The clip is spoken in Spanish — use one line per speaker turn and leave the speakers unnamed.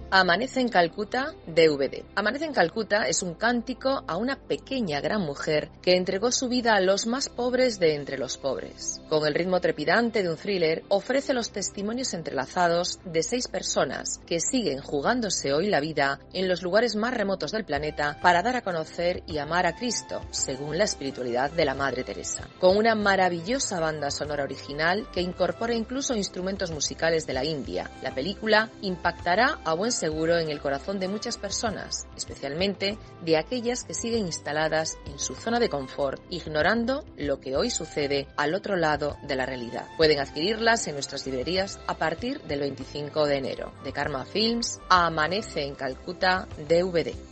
Amanece en Calcuta, DVD. Amanece en Calcuta es un cántico a una pequeña gran mujer que entregó su vida a los más pobres de entre los pobres. Con el ritmo trepidante de un thriller, ofrece los testimonios entrelazados de 6 personas que siguen jugándose hoy la vida en los lugares más remotos del planeta para dar a conocer y amar a Cristo, según la espiritualidad de la Madre Teresa. Con una maravillosa banda sonora original que incorpora incluso instrumentos musicales de la India, la película impactará a buen seguro en el corazón de muchas personas, especialmente de aquellas que siguen instaladas en su zona de confort, ignorando lo que hoy sucede al otro lado de la realidad. Pueden adquirirlas en nuestras librerías a partir del 25 de enero. De Karma Films, Amanece en Calcuta, DVD.